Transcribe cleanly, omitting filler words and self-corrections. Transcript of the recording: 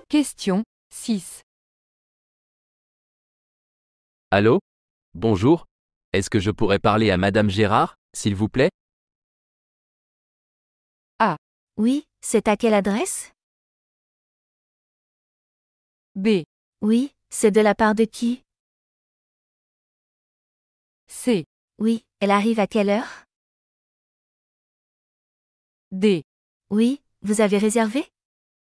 Question 6. Allô? Bonjour. Est-ce que je pourrais parler à Madame Gérard, s'il vous plaît? Oui, c'est à quelle adresse? B. Oui, c'est de la part de qui? C. Oui, elle arrive à quelle heure? D. Oui, vous avez réservé?